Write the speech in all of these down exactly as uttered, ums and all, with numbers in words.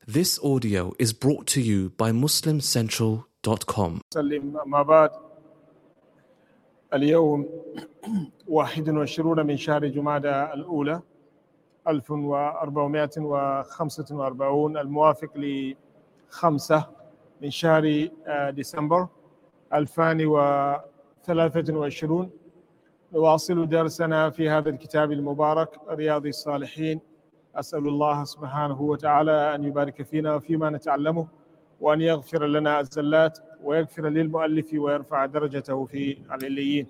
This audio is brought to you by muslim central dot com. سلم أما بعد اليوم واحد وعشرون من شهر جمادى الأولى ألف وأربعمائة وخمسة وأربعين الموافق لخمسة من شهر ديسمبر ألفين وثلاثة وعشرين نواصل درسنا في هذا الكتاب المبارك رياض الصالحين. أسأل الله سبحانه وتعالى أن يبارك فينا وفيما نتعلمه وأن يغفر لنا الزلات ويغفر للمؤلف ويرفع درجته في العليين.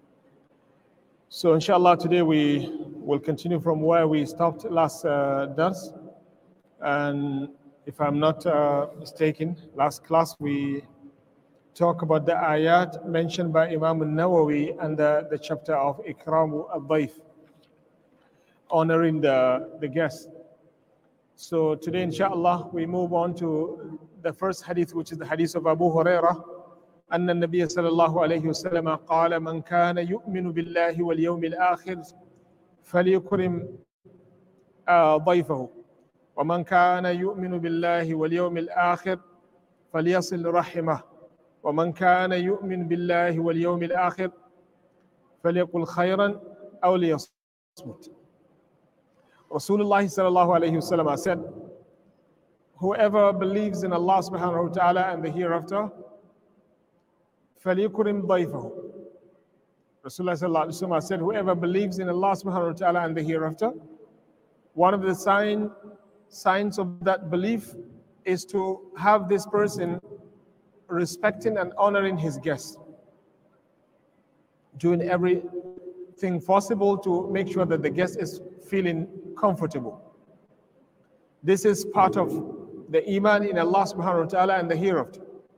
So inshallah today we will continue from where we stopped last uh, dars, and if I'm not uh, mistaken, last class we talk about the ayat mentioned by Imam al-Nawawi under the chapter of Ikramu al-Dayf, honoring the, the guest. So today, inshallah, we move on to the first hadith, which is the hadith of Abu Hurairah. أن النبي صلى الله عليه وسلم قال من كان يؤمن بالله واليوم الآخر فليكرم ضيفه ومن كان يؤمن بالله واليوم الآخر فليصل رحمه ومن كان يؤمن بالله واليوم الآخر فليقل خيرا أو ليصمت. Rasulullah sallallahu alayhi wasallam said, whoever believes in Allah subhanahu wa ta'ala and the hereafter, فَلْيُكْرِمْ ضَيْفَهُ. Rasulullah sallallahu alayhi wasallam said, whoever believes in Allah subhanahu wa ta'ala and the hereafter, one of the sign, signs of that belief is to have this person respecting and honoring his guests, doing everything possible to make sure that the guest is feeling comfortable. This is part of the iman in Allah subhanahu wa ta'ala and the hereafter.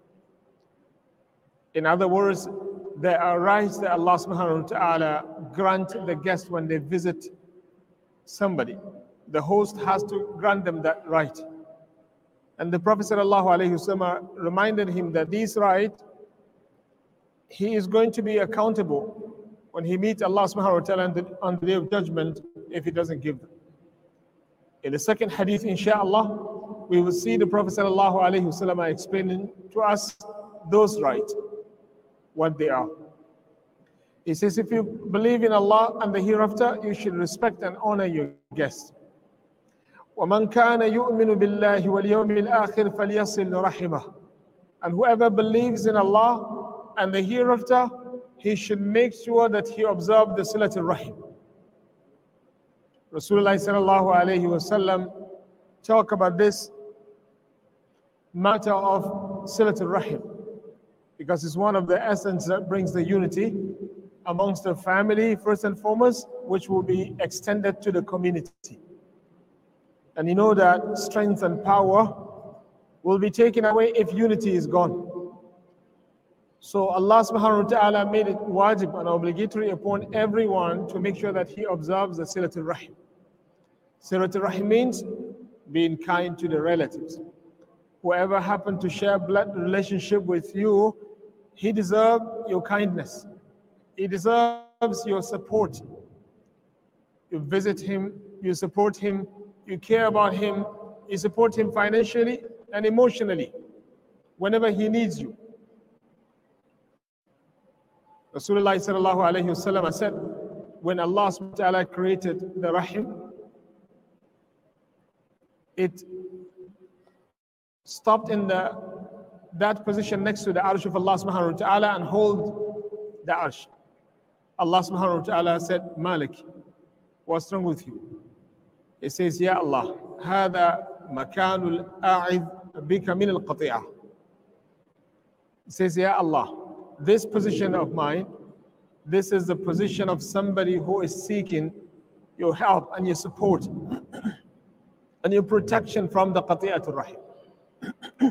In other words, there are rights that Allah subhanahu wa ta'ala grant the guest when they visit somebody. The host has to grant them that right. And the Prophet sallallahu alayhi wasallam reminded him that this right, he is going to be accountable when he meets Allah subhanahu wa ta'ala on the day of judgment if he doesn't give them. In the second hadith, inshallah, we will see the Prophet sallallahu alayhi wasallam explaining to us those rights, what they are. He says, if you believe in Allah and the hereafter, you should respect and honor your guests. وَمَنْ كَانَ يُؤْمِنُ بِاللَّهِ وَالْيَوْمِ الْآخِرِ فَلْيَصِلْ رَحِمَهُ. And whoever believes in Allah and the hereafter, he should make sure that he observes the Silatul Rahim. Rasulullah sallallahu alayhi wasallam talk about this matter of Silatul Rahim because it's one of the essence that brings the unity amongst the family, first and foremost, which will be extended to the community. And you know that strength and power will be taken away if unity is gone. So Allah subhanahu wa ta'ala made it wajib and obligatory upon everyone to make sure that he observes the Silatul Rahim. Silatul Rahim means being kind to the relatives. Whoever happened to share blood relationship with you, he deserves your kindness. He deserves your support. You visit him, you support him, you care about him, you support him financially and emotionally whenever he needs you. Rasulullah sallallahu alayhi wasallam said, when Allah subhanahu wa ta'ala created the Rahim, it stopped in the that position next to the Arsh of Allah subhanahu wa ta'ala and hold the Arsh. Allah subhanahu wa ta'ala said, Malik, what's wrong with you? He says, Ya Allah, هذا مكان الأعذ بك من القطيعة. He says, Ya Allah, this position of mine, this is the position of somebody who is seeking your help and your support and your protection from the qati'atul rahim.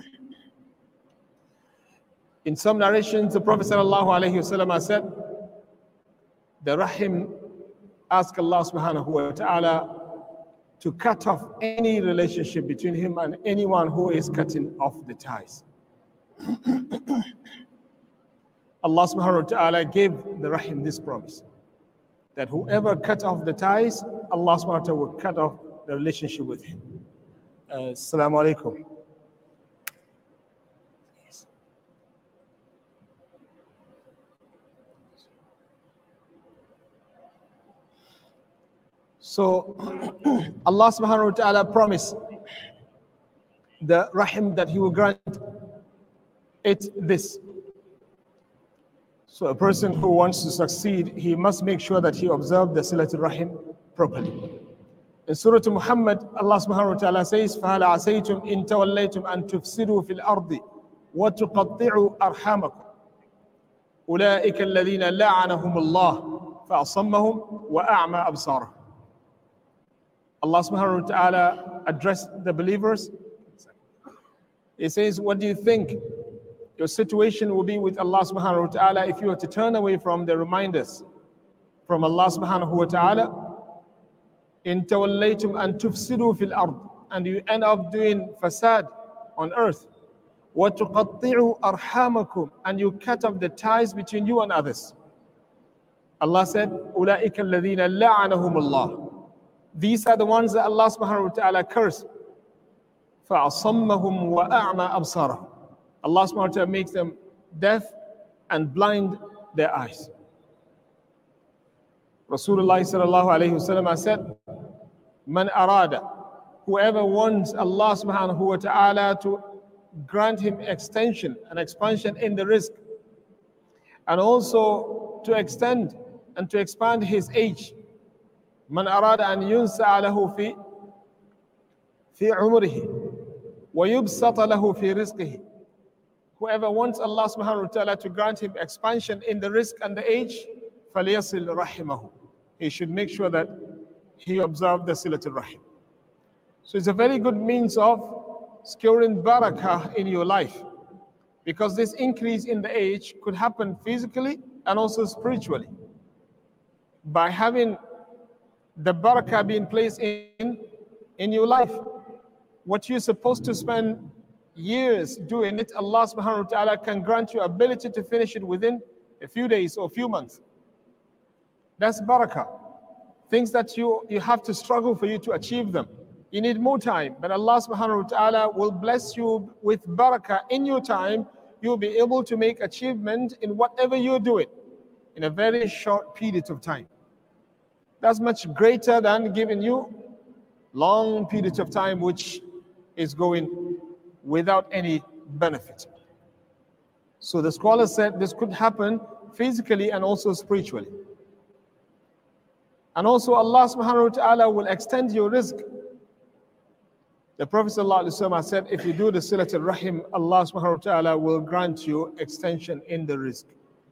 In some narrations, the Prophet sallallahu alayhi wasallam said, the rahim asked Allah subhanahu wa ta'ala to cut off any relationship between him and anyone who is cutting off the ties. Allah subhanahu wa ta'ala gave the Rahim this promise, that whoever cut off the ties, Allah subhanahu wa ta'ala will cut off the relationship with him. Assalamu alaikum. So Allah subhanahu wa ta'ala promised the rahim that he will grant it this. So a person who wants to succeed, he must make sure that he observes the Silatul Rahim properly. In Surah Muhammad, Allah subhanahu wa ta'ala says, فَهَلَ عَسَيْتُمْ إِن تَوَلَّيْتُمْ أَن تُفْسِدُوا فِي الْأَرْضِ وَتُقَطِّعُوا أَرْحَامَكُمْ أُولَٰئِكَ الَّذِينَ لَعَنَهُمُ اللَّهُ فَأَصَمَّهُمْ وَأَعْمَى أَبْصَارَهُمْ. Allah subhanahu wa ta'ala addressed the believers. He says, what do you think your situation will be with Allah subhanahu wa ta'ala if you were to turn away from the reminders from Allah subhanahu wa ta'ala? In tawallaytum an tufsidu fil ard, and you end up doing fasad on earth. Wa tuqatti'u arhamakum, and you cut off the ties between you and others. Allah said, Ulaika alladhina la'anahum Allah. These are the ones that Allah subhanahu wa ta'ala cursed. فَأَصَمَّهُمْ وَأَعْمَى أَبْصَارَهُمْ. Allah subhanahu wa ta'ala makes them deaf and blind their eyes. Rasulullah sallallahu alayhi wa sallam said, Man arada, whoever wants Allah subhanahu wa ta'ala to grant him extension and expansion in the rizq, and also to extend and to expand his age. Man arada an yunsa'a lahu fi fi umrihi wa yubsata lahu fi rizqihi. Whoever wants Allah subhanahu wa ta'ala to grant him expansion in the rizq and the age, فَلْيَصِلْ رَحِمَهُ. He should make sure that he observes the Silatul Rahim. So it's a very good means of securing barakah in your life, because this increase in the age could happen physically and also spiritually. By having the barakah being placed in, in your life, what you're supposed to spend years doing it, Allah subhanahu wa ta'ala can grant you ability to finish it within a few days or a few months. That's barakah. Things that you, you have to struggle for you to achieve them. You need more time, but Allah subhanahu wa ta'ala will bless you with barakah in your time. You'll be able to make achievement in whatever you're doing in a very short period of time. That's much greater than giving you long periods of time which is going without any benefit. So the scholar said this could happen physically and also spiritually. And also Allah subhanahu wa ta'ala will extend your rizq. The Prophet sallallahu alaihi wasallam said, if you do the Silatul Rahim, Allah subhanahu wa ta'ala will grant you extension in the rizq.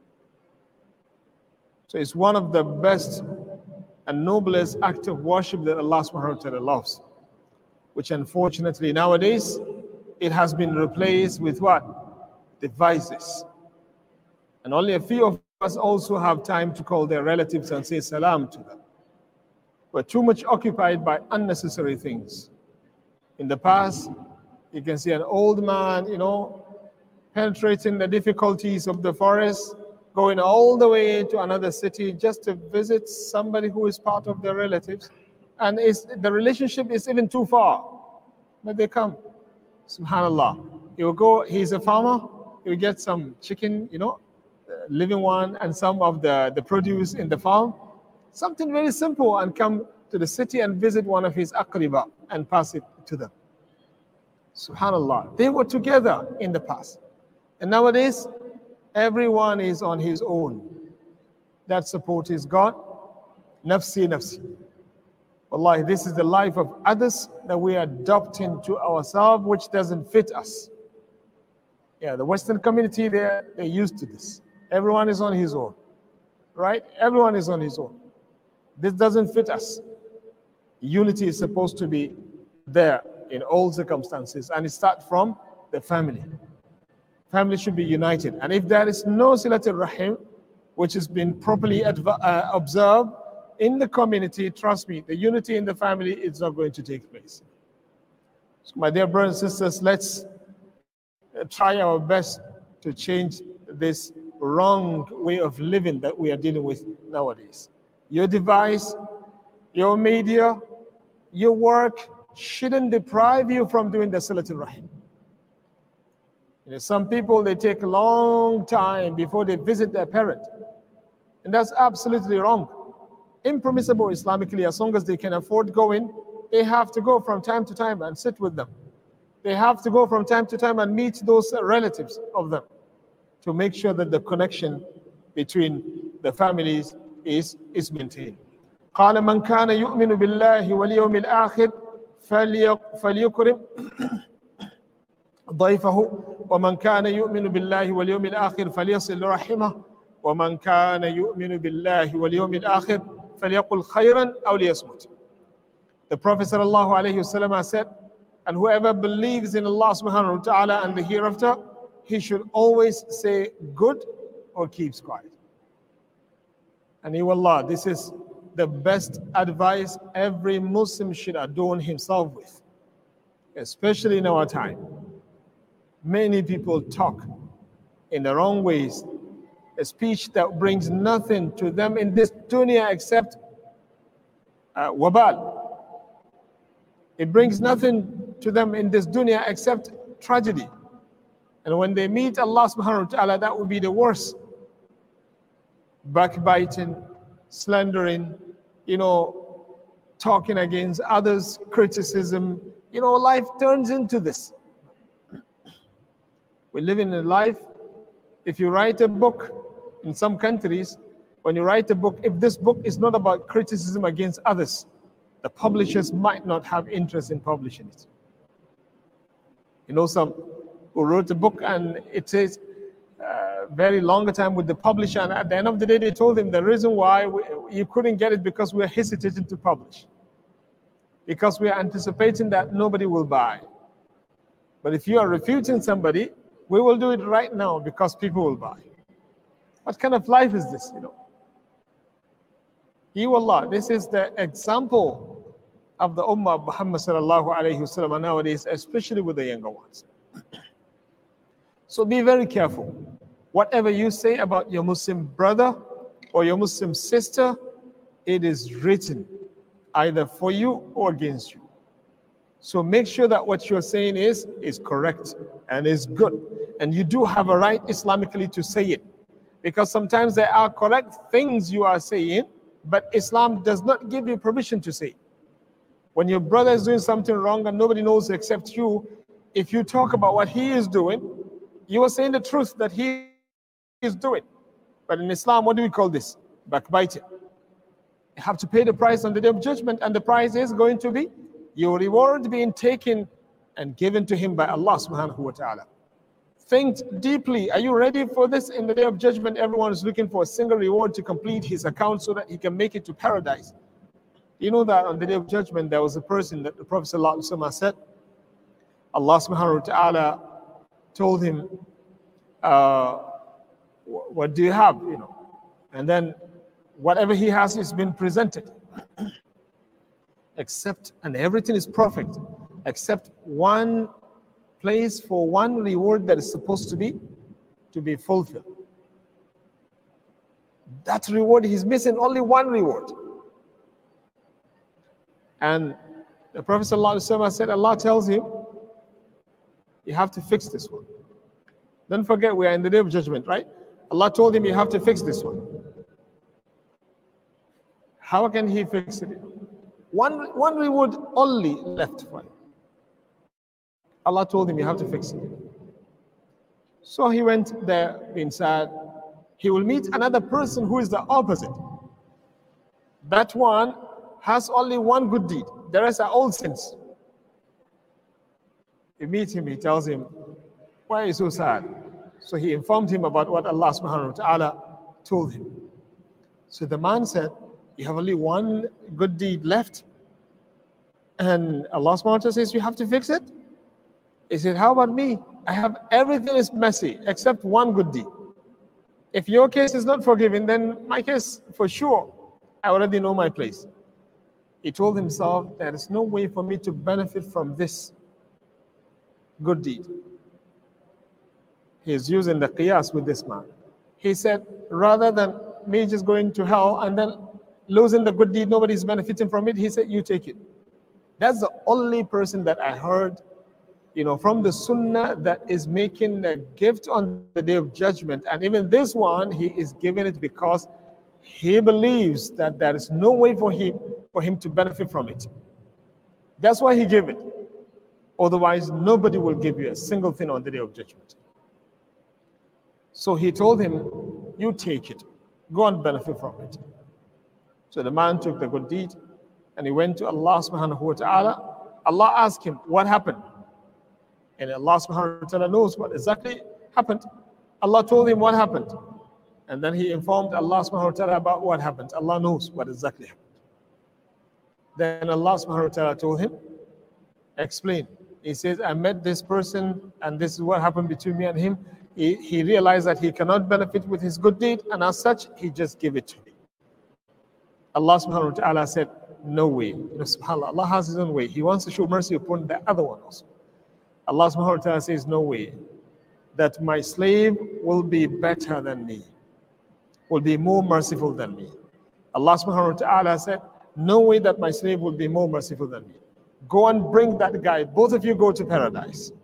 So it's one of the best and noblest act of worship that Allah subhanahu wa ta'ala loves, which unfortunately nowadays it has been replaced with what? Devices. And only a few of us also have time to call their relatives and say salam to them. We're too much occupied by unnecessary things. In the past, you can see an old man, you know, penetrating the difficulties of the forest, going all the way to another city just to visit somebody who is part of their relatives. And it's, the relationship is even too far, but they come. Subhanallah. He will go, he's a farmer, he will get some chicken, you know, living one, and some of the, the produce in the farm. Something very simple, and come to the city and visit one of his aqriba and pass it to them. Subhanallah. They were together in the past. And nowadays, everyone is on his own. That support is gone. Nafsi, nafsi. Wallahi, this is the life of others that we are adopting to ourselves, which doesn't fit us. Yeah, the Western community, they're, they're used to this. Everyone is on his own, right? Everyone is on his own. This doesn't fit us. Unity is supposed to be there in all circumstances, and it starts from the family. Family should be united. And if there is no Silatul Rahim, which has been properly uh, observed in the community, trust me, the unity in the family is not going to take place. So my dear brothers and sisters, let's try our best to change this wrong way of living that we are dealing with nowadays. Your device, your media, your work, shouldn't deprive you from doing the Silatul Rahim. You know, some people, they take a long time before they visit their parent. And that's absolutely wrong. Impermissible Islamically, as long as they can afford going, they have to go from time to time and sit with them. They have to go from time to time and meet those relatives of them to make sure that the connection between the families is, is maintained. قال من كان يؤمن بالله واليوم الآخر فليكرم ضيفه ومن كان يؤمن بالله واليوم الآخر فليصل رحمه ومن كان يؤمن بالله واليوم الآخر فليقل خيرا أو ليصمت. The Prophet sallallahu alayhi wasallam has said, and whoever believes in Allah subhanahu wa ta'ala and the hereafter, he should always say good or keeps quiet. And you Allah, this is the best advice every Muslim should adorn himself with, especially in our time. Many people talk in the wrong ways, a speech that brings nothing to them in this dunya except uh, wabal. It brings nothing to them in this dunya except tragedy. And when they meet Allah subhanahu wa ta'ala, that will be the worst. Backbiting, slandering, you know, talking against others, criticism. You know, life turns into this. We live in a life, if you write a book in some countries, when you write a book, if this book is not about criticism against others, the publishers might not have interest in publishing it. You know, some who wrote a book and it says uh, very long time with the publisher, and at the end of the day they told him the reason why we, you couldn't get it because we are hesitating to publish, because we are anticipating that nobody will buy. But if you are refuting somebody, we will do it right now because people will buy. What kind of life is this, you know? You Allah, this is the example of the Ummah of Muhammad sallallahu alayhi wa sallam nowadays, especially with the younger ones. So be very careful. Whatever you say about your Muslim brother or your Muslim sister, it is written either for you or against you. So make sure that what you're saying is, is correct and is good. And you do have a right Islamically to say it. Because sometimes there are correct things you are saying, but Islam does not give you permission to say it. When your brother is doing something wrong and nobody knows except you, if you talk about what he is doing, you are saying the truth that he is doing. But in Islam, what do we call this? Backbiting. You have to pay the price on the day of judgment, and the price is going to be your reward being taken and given to him by Allah subhanahu wa ta'ala. Think deeply. Are you ready for this? In the day of judgment, everyone is looking for a single reward to complete his account so that he can make it to paradise. You know that on the day of judgment, there was a person that the Prophet ﷺ said, Allah subhanahu wa ta'ala told him, uh, what do you have? You know, and then whatever he has is been presented. Except, and everything is perfect, except one place for one reward that is supposed to be, to be fulfilled. That reward, he's missing only one reward. And the Prophet ﷺ said, Allah tells him, you have to fix this one. Don't forget, we are in the day of judgment, right? Allah told him, you have to fix this one. How can he fix it? One, one reward only left for him. Allah told him, you have to fix it. So he went there, being sad. He will meet another person who is the opposite. That one has only one good deed. The rest are all sins. He meets him, he tells him, why are you so sad? So he informed him about what Allah subhanahu wa ta'ala told him. So the man said, you have only one good deed left. And Allah subhanahu wa ta'ala says, you have to fix it. He said, how about me? I have everything is messy except one good deed. If your case is not forgiven, then my case for sure, I already know my place. He told himself, there is no way for me to benefit from this good deed. He is using the qiyas with this man. He said, rather than me just going to hell and then losing the good deed, nobody's benefiting from it, he said, you take it. That's the only person that I heard, you know, from the Sunnah that is making a gift on the Day of Judgment. And even this one, he is giving it because he believes that there is no way for him for him to benefit from it. That's why he gave it. Otherwise, nobody will give you a single thing on the Day of Judgment. So he told him, you take it. Go and benefit from it. So the man took the good deed and he went to Allah subhanahu wa ta'ala. Allah asked him, what happened? And Allah subhanahu wa ta'ala knows what exactly happened. Allah told him what happened. And then he informed Allah subhanahu wa ta'ala about what happened. Allah knows what exactly happened. Then Allah subhanahu wa ta'ala told him, explain. He says, I met this person and this is what happened between me and him. He, he realized that he cannot benefit with his good deed, and as such, he just gave it to me. Allah subhanahu wa ta'ala said, no way. You know, subhanAllah, Allah has his own way. He wants to show mercy upon the other one also. Allah subhanahu wa ta'ala says, no way. That my slave will be better than me, will be more merciful than me. Allah subhanahu wa ta'ala said, no way that my slave will be more merciful than me. Go and bring that guy. Both of you go to paradise.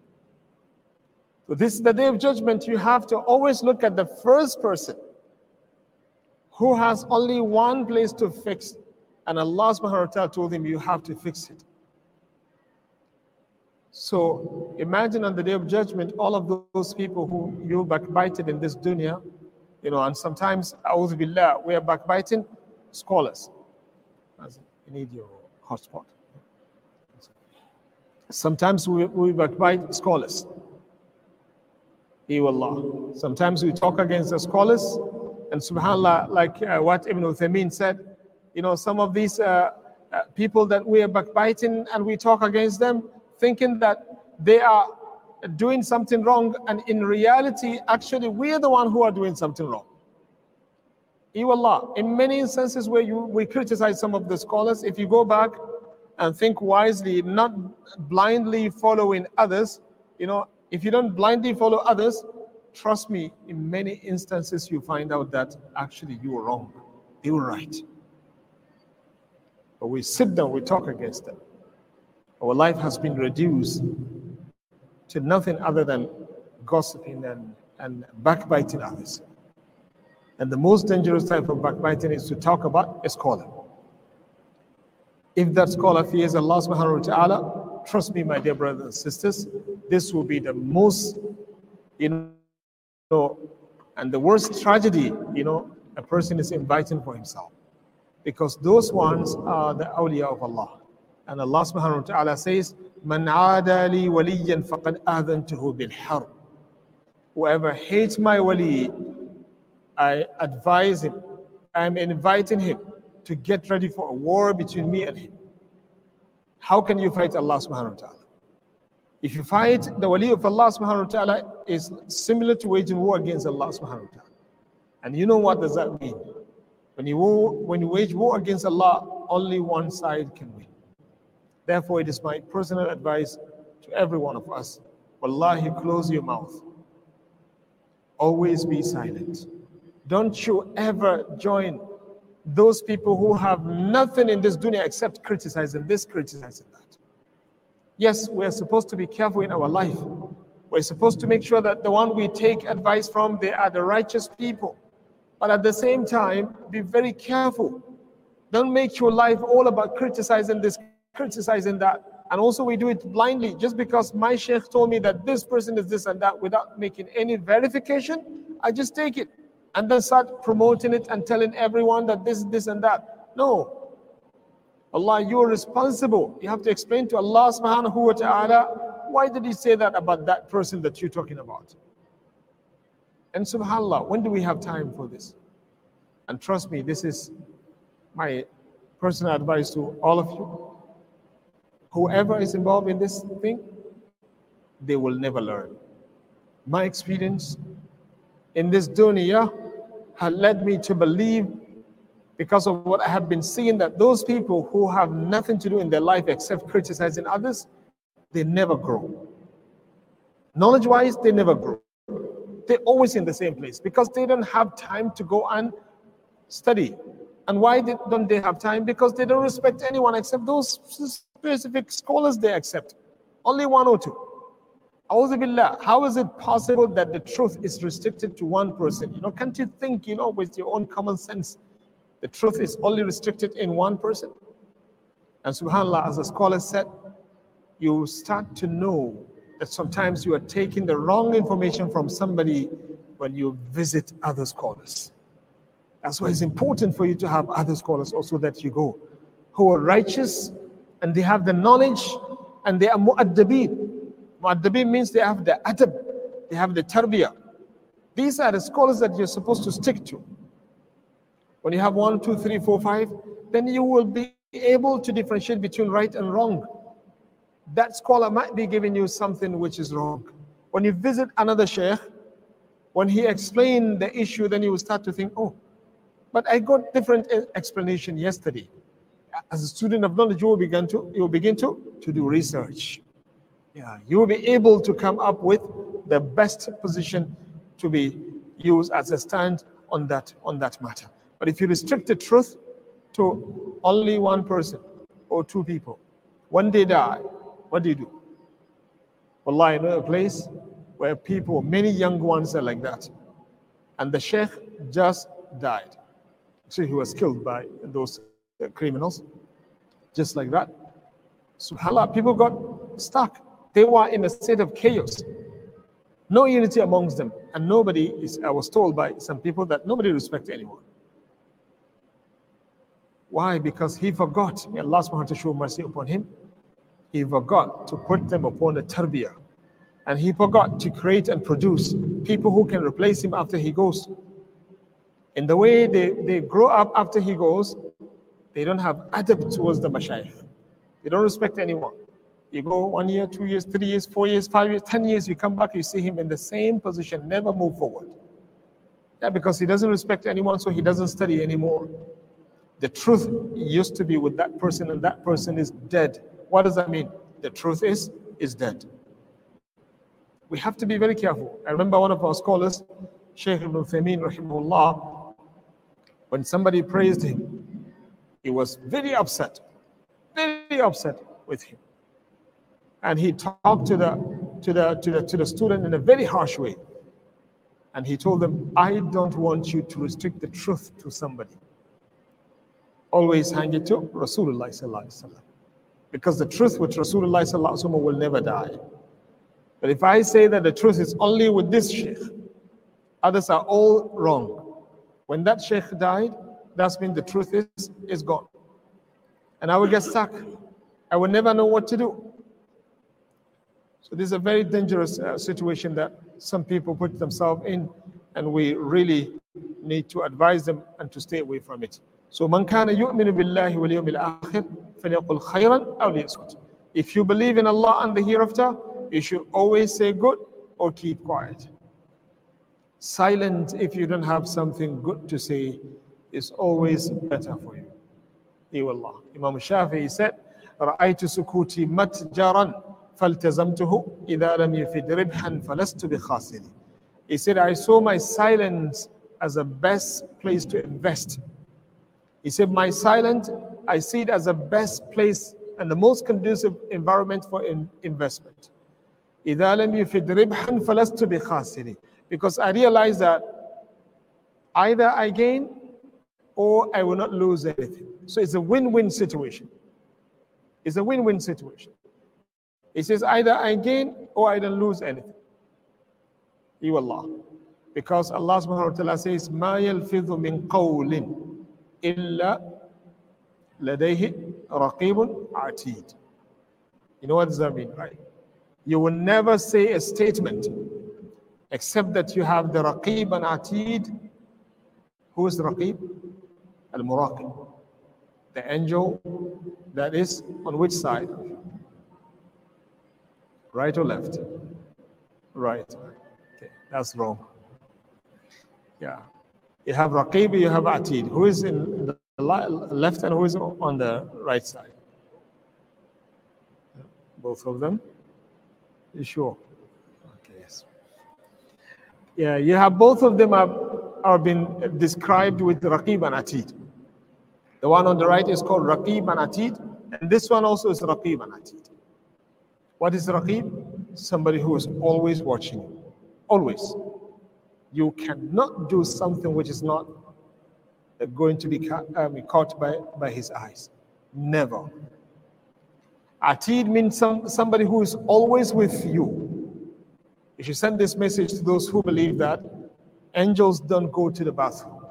So this is the Day of Judgment. You have to always look at the first person who has only one place to fix. And Allah subhanahu wa ta'ala told him, you have to fix it. So imagine on the Day of Judgment, all of those people who you backbited in this dunya, you know, and sometimes, a'udhu billah, we are backbiting scholars. You need your hotspot. Sometimes we, we backbite scholars. Allah. Sometimes we talk against the scholars, and subhanAllah, like uh, what Ibn Uthaymeen said, you know, some of these uh, uh, people that we are backbiting and we talk against them, thinking that they are doing something wrong, and in reality, actually, we are the one who are doing something wrong. Allah. In many instances where you we criticize some of the scholars, if you go back and think wisely, not blindly following others, you know, if you don't blindly follow others, trust me, in many instances you find out that actually you were wrong. They were right. But we sit down, we talk against them. Our life has been reduced to nothing other than gossiping and, and backbiting others. And the most dangerous type of backbiting is to talk about a scholar. If that scholar fears Allah subhanahu wa ta'ala, trust me, my dear brothers and sisters, this will be the most, you know, and the worst tragedy, you know, a person is inviting for himself. Because those ones are the awliya of Allah. And Allah subhanahu wa ta'ala says, Man aada li waliyan faqad adhantuhu bil harb. Whoever hates my wali, I advise him, I'm inviting him to get ready for a war between me and him. How can you fight Allah subhanahu wa ta'ala? If you fight the wali of Allah subhanahu wa ta'ala, is similar to waging war against Allah subhanahu wa ta'ala. And you know what does that mean? When you, war, when you wage war against Allah, only one side can win. Therefore, it is my personal advice to every one of us, wallahi, close your mouth. Always be silent. Don't you ever join those people who have nothing in this dunya except criticizing this, criticizing that. Yes, we're supposed to be careful in our life. We're supposed to make sure that the one we take advice from, they are the righteous people. But at the same time, be very careful. Don't make your life all about criticizing this, criticizing that. And also we do it blindly. Just because my sheikh told me that this person is this and that without making any verification, I just take it. And then start promoting it and telling everyone that this, this and that. No. Allah, you are responsible. You have to explain to Allah subhanahu wa ta'ala, why did he say that about that person that you're talking about? And subhanAllah, when do we have time for this? And trust me, this is my personal advice to all of you. Whoever is involved in this thing, they will never learn. My experience in this dunya had led me to believe, because of what I have been seeing, that those people who have nothing to do in their life except criticizing others, they never grow. Knowledge-wise, they never grow. They're always in the same place because they don't have time to go and study. And why don't they have time? Because they don't respect anyone except those specific scholars they accept. Only one or two. A'udhu billah, how is it possible that the truth is restricted to one person? You know, can't you think, you know, with your own common sense, the truth is only restricted in one person? And subhanAllah, as the scholar said, you start to know that sometimes you are taking the wrong information from somebody when you visit other scholars. That's why it's important for you to have other scholars also that you go, who are righteous and they have the knowledge and they are mu'addabeen. Mu'addabeen means they have the adab, they have the tarbiyah. These are the scholars that you're supposed to stick to. When you have one, two, three, four, five, then you will be able to differentiate between right and wrong. That scholar might be giving you something which is wrong. When you visit another sheikh, when he explained the issue, then you will start to think, oh, but I got different explanation yesterday. As a student of knowledge, you will begin to, you will begin to, to do research. Yeah, you will be able to come up with the best position to be used as a stand on that, on that matter. But if you restrict the truth to only one person or two people, when they die, what do you do? Wallahi, I know a place where people, many young ones are like that. And the sheikh just died. So he was killed by those criminals, just like that. SubhanAllah, people got stuck. They were in a state of chaos. No unity amongst them. And nobody is, I was told by some people that nobody respects anyone. Why? Because he forgot. May Allah subhanahu wa ta'ala show mercy upon him. He forgot to put them upon the tarbiyah. And he forgot to create and produce people who can replace him after he goes. In the way they, they grow up after he goes, they don't have adab towards the mashayikh. They don't respect anyone. You go one year, two years, three years, four years, five years, ten years, you come back, you see him in the same position, never move forward. Yeah, because he doesn't respect anyone, so he doesn't study anymore. The truth used to be with that person, and that person is dead. What does that mean? The truth is, is dead. We have to be very careful. I remember one of our scholars, Shaykh Ibn Uthaymeen, rahimahullah, when somebody praised him, he was very upset, very upset with him. And he talked to the, to the, to the, to the student in a very harsh way. And he told them, I don't want you to restrict the truth to somebody. Always hang it to Rasulullah sallallahu alaihi wasallam. Because the truth with Rasulullah sallallahu alaihi wasallam will never die. But if I say that the truth is only with this sheikh, others are all wrong. When that sheikh died, that's mean the truth is, is gone. And I will get stuck. I will never know what to do. So this is a very dangerous uh, situation that some people put themselves in, and we really need to advise them and to stay away from it. So man kana yu'minu billahi wal yawmil akhir falyaqul khayran aw liyaskut. If you believe in Allah and the hereafter, you should always say good or keep quiet. Silent if you don't have something good to say is always better for you. Eewallah. Imam Shafi'i said, رأيت سكوتي متجرا فالتزمته إذا لم يفد ربحا فلست بخاسر. He said, I saw my silence as the best place to invest. He said, my silence, I see it as the best place and the most conducive environment for in investment. إذا لم يفد ربحا فلست بخاسر. Because I realize that either I gain or I will not lose anything. So it's a win-win situation. It's a win-win situation. He says either I gain or I don't lose anything. Eewallah. Because Allah subhanahu wa ta'ala says, مَا يَلْفِظُ مِنْ قَوْلٍ إِلَّا لَدَيْهِ رَقِيبٌ عَتِيدٌ. You know what does that mean, right? You will never say a statement except that you have the Raqib and Atid. Who is the Raqib? Al-Muraqib. The angel that is on which side? Right or left? Right. Okay, that's wrong. Yeah. You have Raqib, you have Atid. Who is in the left and who is on the right side? Both of them? You sure? Okay, yes. Yeah, you have both of them have, are been described with Raqib and Atid. The one on the right is called Raqib and Atid, and And this one also is Raqib and Atid. What is Raqib? Somebody who is always watching you. Always. You cannot do something which is not going to be ca- um, caught by, by his eyes. Never. Atid means some, somebody who is always with you. You should send this message to those who believe that angels don't go to the bathroom.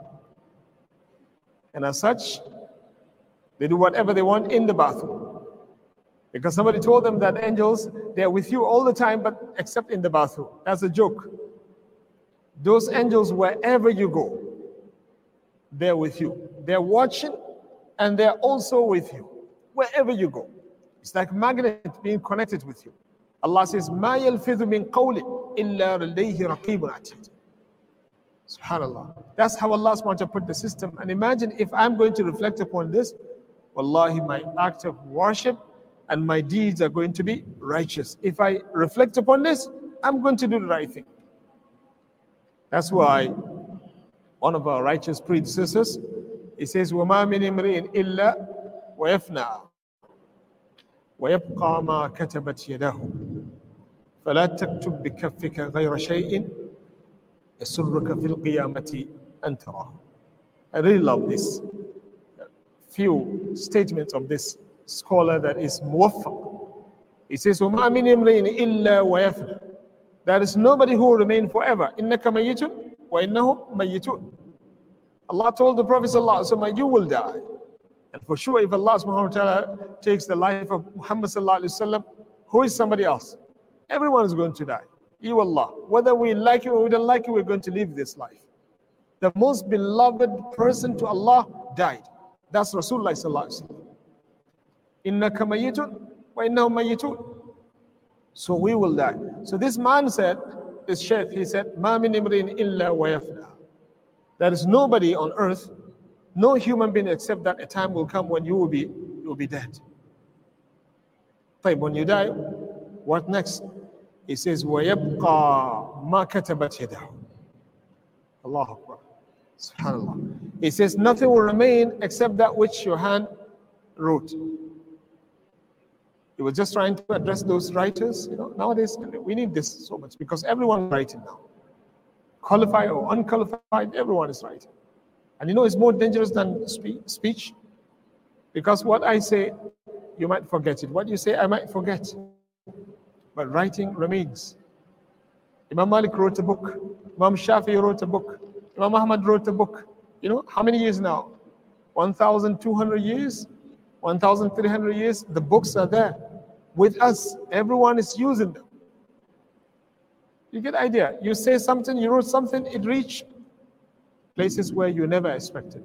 And as such, they do whatever they want in the bathroom. Because somebody told them that angels, they're with you all the time, but except in the bathroom. That's a joke. Those angels, wherever you go, they're with you. They're watching and they're also with you. Wherever you go. It's like magnet being connected with you. Allah says, مَا يَلْفِظُ مِنْ قَوْلٍ إِلَّا لَدَيْهِ رَقِيبٌ عَتِيدٌ. SubhanAllah. That's how Allah subhanahu wa ta'ala put the system. And imagine if I'm going to reflect upon this, wallahi, my act of worship and my deeds are going to be righteous. If I reflect upon this, I'm going to do the right thing. That's why one of our righteous predecessors, he says, وَمَا مِنْ إِمْرِئٍ إِلَّا وَيَفْنَى وَيَبْقَى مَا كَتَبَتْ يَدَهُ فَلَا تَكْتُبْ بِكَفِّكَ غَيْرَ شَيْءٍ يَسُرُّكَ فِي الْقِيَامَةِ أَنْ تَرَاهُ. I really love this few statements of this scholar that is muwaffaq. He says, وَمَا مِنْ إِمْرِئٍ إِلَّا وَيَفْنَى. There is nobody who will remain forever. إِنَّكَ مَيِّتٌ وَإِنَّهُمْ مَيِّتُونَ. Allah told the Prophet ﷺ, you will die. And for sure, if Allah subhanahu wa ta'ala takes the life of Muhammad sallallahu alaihi wasallam, who is somebody else? Everyone is going to die. You Allah. Whether we like it or we don't like it, we're going to live this life. The most beloved person to Allah died. That's Rasulullah sallallahu alaihi wasallam. إِنَّكَ مَيِّتٌ وَإِنَّهُمْ مَيِّتُونَ. So we will die. So this man said, this sheikh, he said, مَا مِنْ إِمْرِئٍ إِلَّا وَيَفْنَى. There is nobody on earth, no human being, except that a time will come when you will be, you will be dead. When you die, what next? He says, وَيَبْقَى مَا كَتَبَتْ يَدَهُ. Allahu Akbar. SubhanAllah. He says, nothing will remain except that which your hand wrote. He was just trying to address those writers. You know, nowadays, we need this so much because everyone is writing now. Qualified or unqualified, everyone is writing. And you know, it's more dangerous than speech. Because what I say, you might forget it. What you say, I might forget. But writing remains. Imam Malik wrote a book. Imam Shafi wrote a book. Imam Ahmad wrote a book. You know, how many years now? one thousand two hundred years? one thousand three hundred years? The books are there with us. Everyone is using them. You get the idea. You say something, you wrote something, it reached places where you never expected.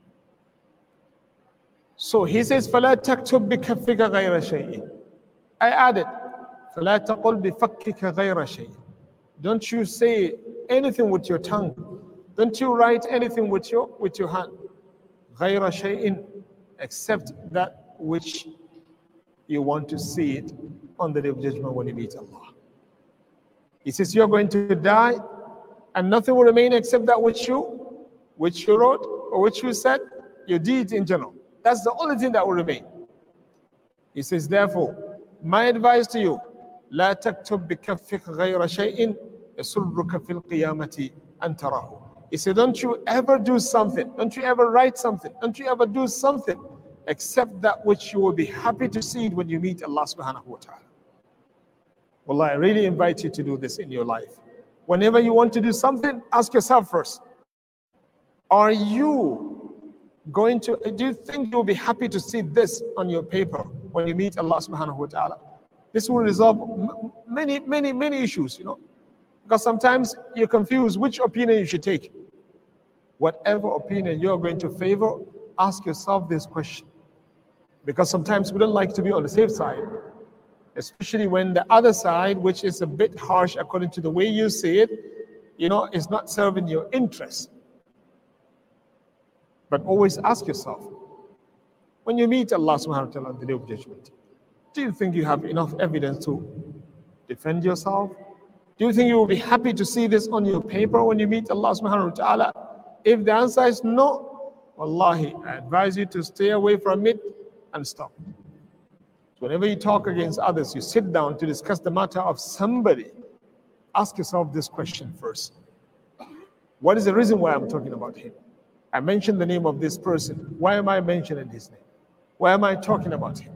So he says, فَلَا تَكْتُبْ بِكَفِّكَ غَيْرَ شَيْءٍ. I added, فَلَا تَقُلْ بِفَكِّكَ غَيْرَ شَيْءٍ. Don't you say anything with your tongue. Don't you write anything with your, with your hand. غَيْرَ شَيْءٍ. Except that which you want to see it on the day of judgment when you meet Allah. He says, you're going to die and nothing will remain except that which you, which you wrote or which you said, your deeds in general. That's the only thing that will remain. He says, therefore, my advice to you, لا تكتب بكفك غير شيء يسرك في القيامة أن تراه. He said, don't you ever do something, don't you ever write something, don't you ever do something except that which you will be happy to see it when you meet Allah subhanahu wa ta'ala. Wallah, I really invite you to do this in your life. Whenever you want to do something, ask yourself first, are you going to, do you think you'll be happy to see this on your paper when you meet Allah subhanahu wa ta'ala? This will resolve many, many, many issues, you know. Because sometimes you're confused which opinion you should take. Whatever opinion you're going to favor, ask yourself this question. Because sometimes we don't like to be on the safe side, especially when the other side, which is a bit harsh according to the way you say it, you know, is not serving your interest. But always ask yourself, when you meet Allah subhanahu wa ta'ala on the day of judgment, do you think you have enough evidence to defend yourself? Do you think you will be happy to see this on your paper when you meet Allah subhanahu wa ta'ala? If the answer is no, wallahi, I advise you to stay away from it and stop. So whenever you talk against others, you sit down to discuss the matter of somebody, ask yourself this question first. What is the reason why I'm talking about him? I mentioned the name of this person. Why am I mentioning his name? Why am I talking about him?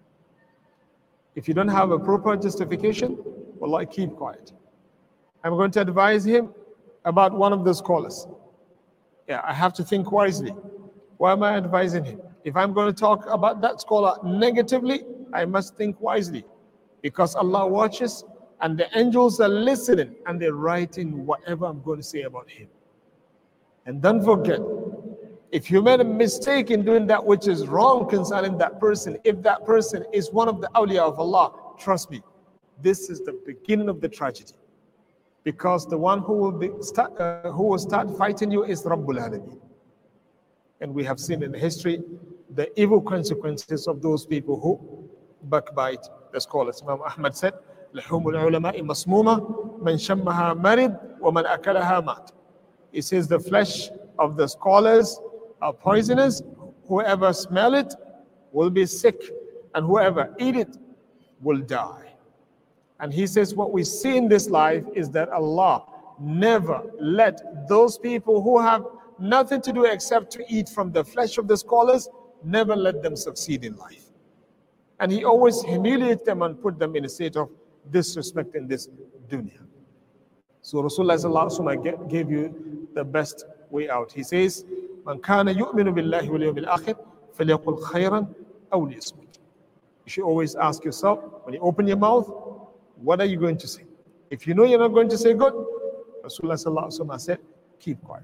If you don't have a proper justification, wallah, keep quiet. I'm going to advise him about one of the scholars. Yeah, I have to think wisely. Why am I advising him? If I'm going to talk about that scholar negatively, I must think wisely, because Allah watches and the angels are listening and they're writing whatever I'm going to say about him. And don't forget, if you made a mistake in doing that which is wrong concerning that person, if that person is one of the awliya of Allah, trust me, this is the beginning of the tragedy. Because the one who will, be start, uh, who will start fighting you is Rabbul Alameen. And we have seen in history the evil consequences of those people who backbite the scholars. Imam Ahmad said, لحوم العلماء مسمومة من شمها مرض ومن أكلها مات. He says the flesh of the scholars are poisonous. Whoever smell it will be sick, and whoever eat it will die. And he says what we see in this life is that Allah never let those people who have nothing to do except to eat from the flesh of the scholars, never let them succeed in life. And he always humiliates them and put them in a state of disrespect in this dunya. So Rasulullah gave you the best way out. He says, "Man kana yu'minu billahi wal yawmil akhir, falyaqul khayran aw liyasmut." You should always ask yourself, when you open your mouth, what are you going to say? If you know you're not going to say good, Rasulullah said, keep quiet.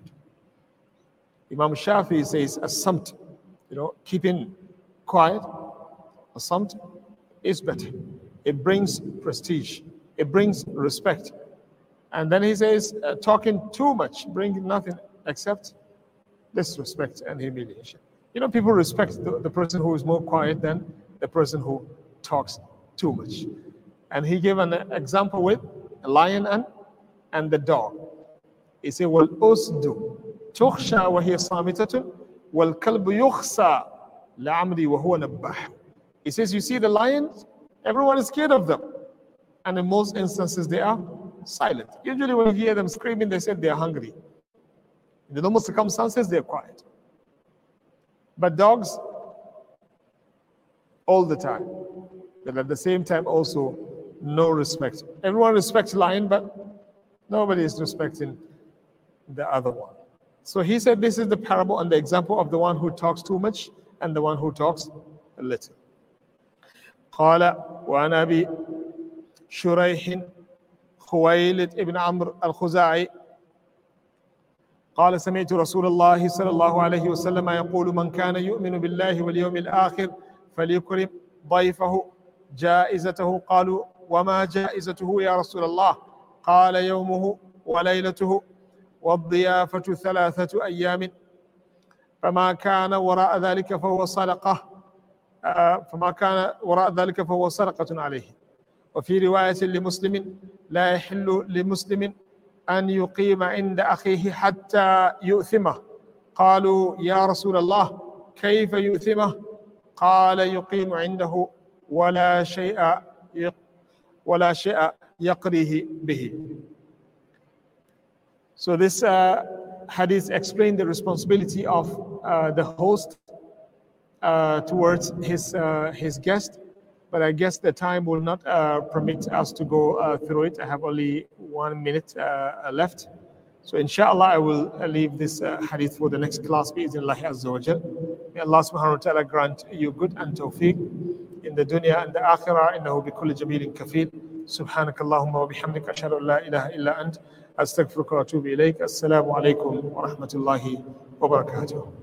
Imam Shafi'i says, as-samt, you know, keeping quiet, as-samt is better. It brings prestige. It brings respect. And then he says, uh, talking too much brings nothing except disrespect and humiliation. You know, people respect the, the person who is more quiet than the person who talks too much. And he gave an example with a lion and, and the dog. He said, وَالْأُسْدُ تُخْشَى وَهِيَ صَامِتَةٌ وَالْكَلْبُ يُخْصَى لَعَمْرِي وَهُوَ نَبَّحٌ. He says, you see the lions, everyone is scared of them. And in most instances, they are silent. Usually when you hear them screaming, they said they are hungry. In the normal circumstances, they are quiet. But dogs, all the time. But at the same time, also, no respect. Everyone respects lion, but nobody is respecting the other one. So he said this is the parable and the example of the one who talks too much and the one who talks a little. قال وعن أبي شريح خويلد ابن عمرو الخزاعي قال سمعت رسول الله صلى الله عليه وسلم يقول من كان يؤمن بالله واليوم الآخر فليكرم ضيفه جائزته قالوا وما جائزته يا رسول الله قال يومه وليلته والضيافة ثلاثة أيام فما كان وراء ذلك فهو صدقة فما كان وراء ذلك فهو صدقة عليه. وفي رواية لمسلم لا يحل لمسلم أن يقيم عند أخيه حتى يؤثمه. قالوا يا رسول الله كيف يؤثمه؟ قال يقيم عنده ولا شيء ولا شيء يقريه به. So this uh, hadith explained the responsibility of uh, the host uh, towards his uh, his guest, but I guess the time will not uh, permit us to go uh, through it. I have only one minute uh, left. So inshallah, I will leave this uh, hadith for the next class. Bi'idhnillah azza wa jal. May Allah subhanahu wa ta'ala grant you good and tawfiq in the dunya and the akhirah. Innahu bi kulli jamilin kafil. Subhanak Allahumma wa bihamdika ashhadu an la ilaha illa ant. Astaghfiruka wa atubu ilayk. Assalamu alaikum wa rahmatullahi wa barakatuh.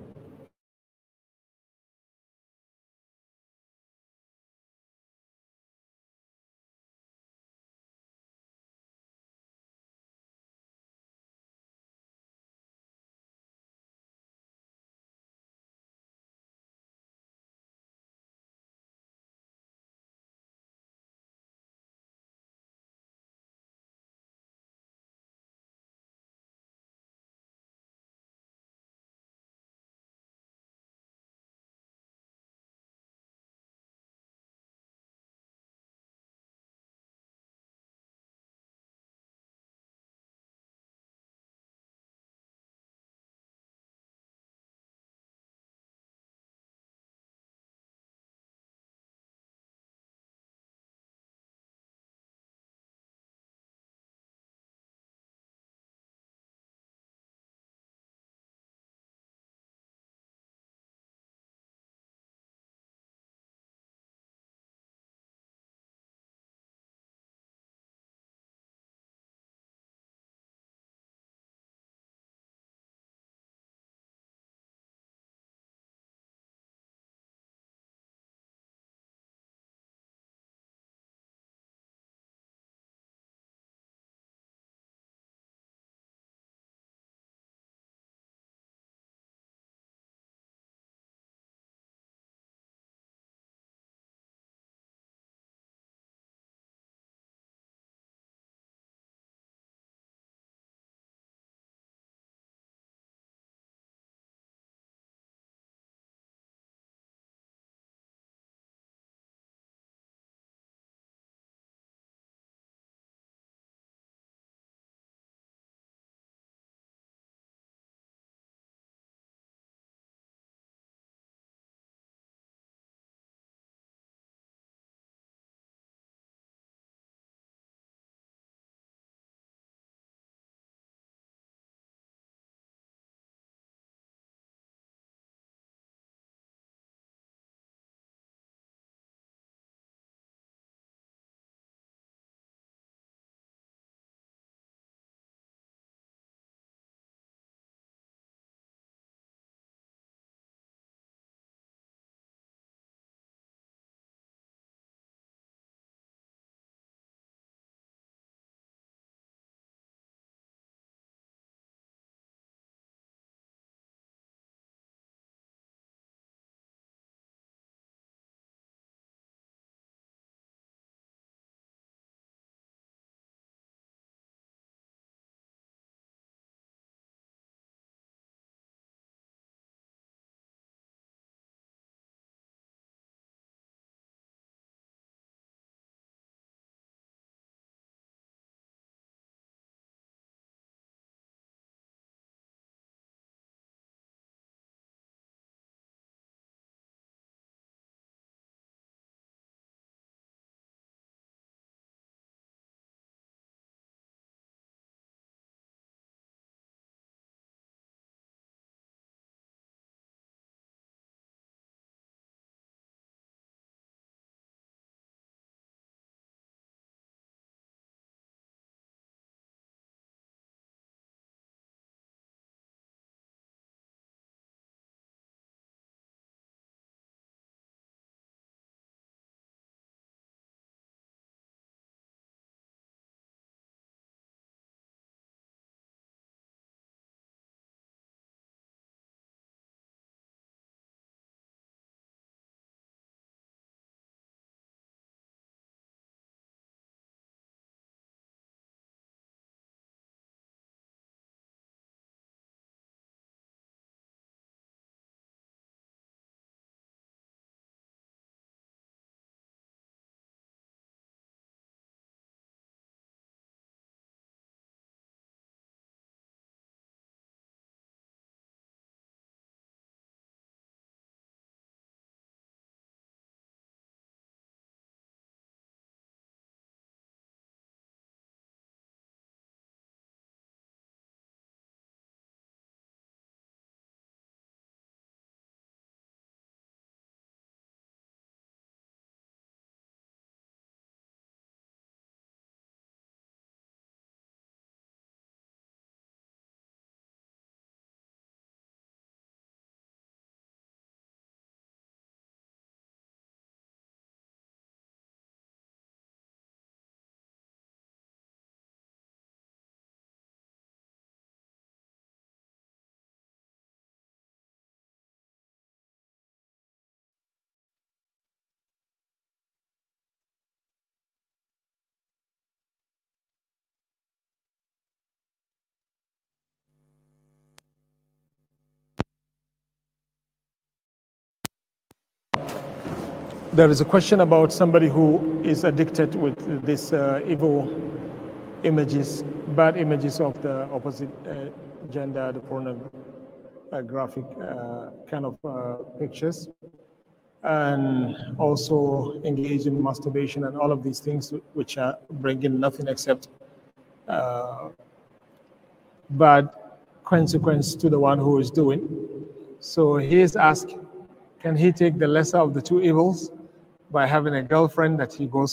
There is a question about somebody who is addicted with these uh, evil images, bad images of the opposite uh, gender, the pornographic uh, kind of uh, pictures, and also engage in masturbation and all of these things which are bringing nothing except uh, bad consequence to the one who is doing. So he is asked, can he take the lesser of the two evils by having a girlfriend that he goes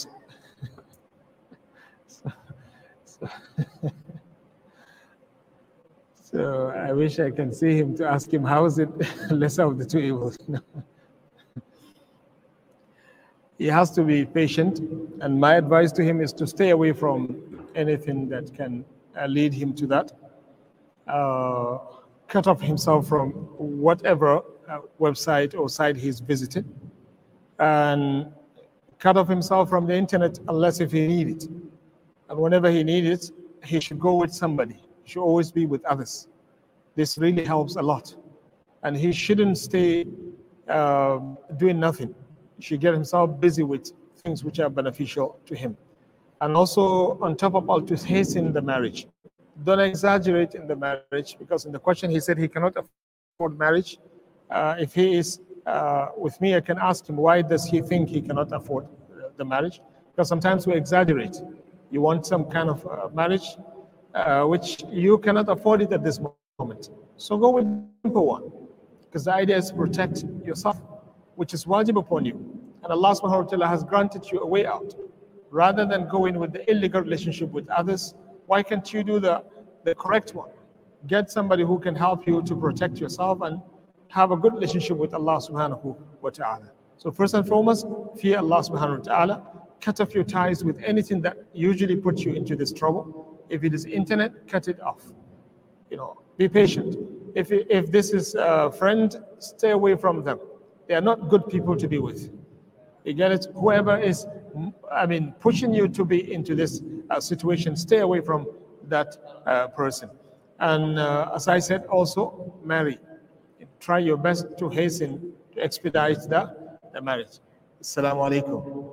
so, so, so I wish I can see him to ask him, how is it lesser of the two evils? He has to be patient, and my advice to him is to stay away from anything that can uh, lead him to that. Uh, cut off himself from whatever uh, website or site he's visited, and cut off himself from the internet unless if he needs it. And whenever he needs it, he should go with somebody. He should always be with others. This really helps a lot. And he shouldn't stay uh, doing nothing. He should get himself busy with things which are beneficial to him. And also, on top of all, to hasten the marriage. Don't exaggerate in the marriage, because in the question he said he cannot afford marriage. Uh, if he is uh, with me, I can ask him, why does he think he cannot afford the marriage? Because sometimes we exaggerate. You want some kind of uh, marriage uh, which you cannot afford it at this moment. So go with the simple one, because the idea is to protect yourself, which is wajib upon you. And Allah subhanahu wa ta'ala has granted you a way out. Rather than going with the illegal relationship with others, why can't you do the, the correct one? Get somebody who can help you to protect yourself and have a good relationship with Allah subhanahu wa ta'ala. So first and foremost, fear Allah subhanahu wa ta'ala. Cut off your ties with anything that usually puts you into this trouble. If it is internet, cut it off. You know, be patient. If, if this is a friend, stay away from them. They are not good people to be with. You get it? Whoever is, I mean, pushing you to be into this uh, situation, stay away from that uh, person. And uh, as I said, also marry. Try your best to hasten, to expedite the, the marriage. Assalamu alaikum.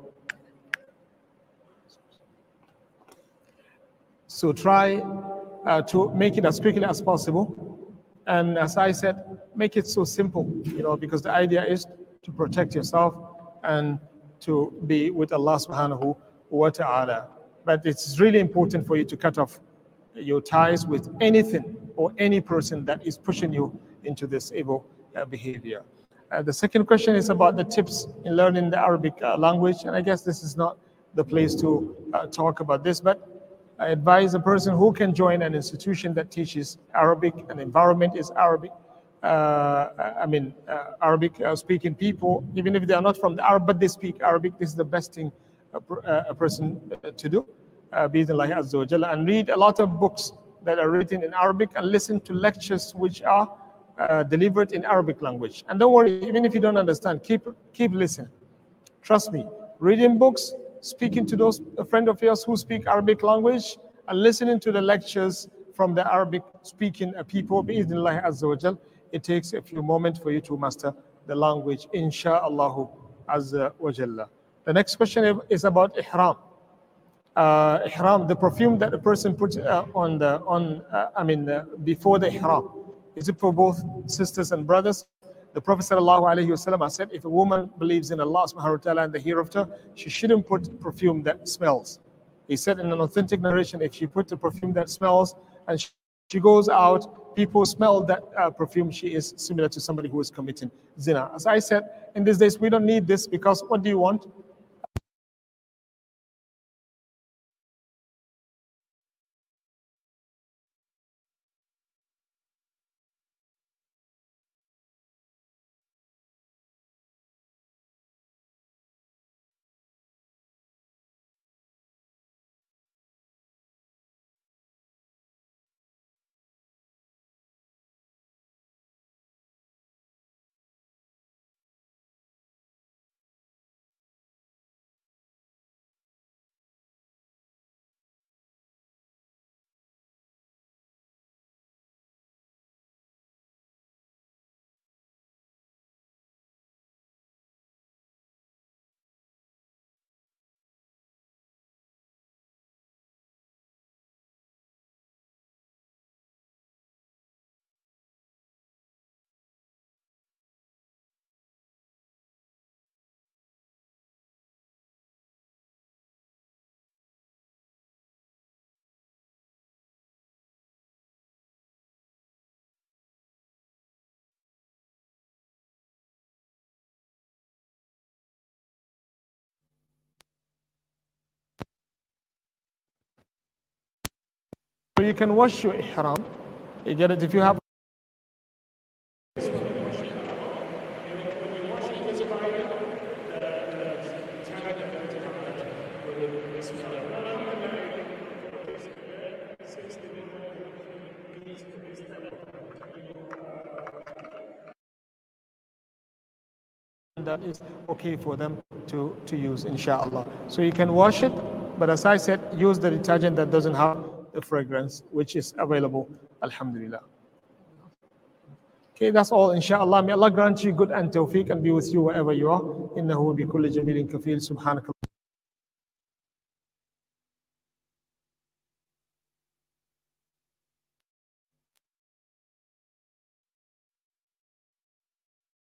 So try uh, to make it as quickly as possible. And as I said, make it so simple, you know, because the idea is to protect yourself and to be with Allah subhanahu wa ta'ala. But it's really important for you to cut off your ties with anything or any person that is pushing you into this evil uh, behavior. Uh, the second question is about the tips in learning the Arabic uh, language. And I guess this is not the place to uh, talk about this, but I advise a person who can join an institution that teaches Arabic, and environment is Arabic. Uh, I mean, uh, Arabic uh, speaking people, even if they are not from the Arab, but they speak Arabic, this is the best thing a, uh, a person uh, to do. Uh, Bi-idhnillahi azza wa jalla, and read a lot of books that are written in Arabic and listen to lectures which are uh, delivered in Arabic language. And don't worry, even if you don't understand, keep, keep listening. Trust me, reading books, speaking to those a friend of yours who speak Arabic language, and listening to the lectures from the Arabic speaking people, bi-idhnillahi azza wa jal, it takes a few moments for you to master the language, insha'Allah azza wa jalla. The next question is about ihram. Uh, ihram, the perfume that a person puts uh, on the, on, uh, I mean, uh, before the ihram. Is it for both sisters and brothers? The Prophet ﷺ has said, if a woman believes in Allah subhanahu wa ta'ala and the hereafter, she shouldn't put perfume that smells. He said in an authentic narration, if she puts a perfume that smells and she goes out, people smell that uh, perfume, she is similar to somebody who is committing zina. As I said, in these days, we don't need this, because what do you want? you can wash your ihram. You get it? If you have that is okay for them to, to use, inshallah. So you can wash it, but as I said, use the detergent that doesn't have the fragrance, which is available, alhamdulillah. Okay, that's all, inshallah. May Allah grant you good and tawfiq and be with you wherever you are. Innahu bi kulli jamilin kafil. Subhanakallah.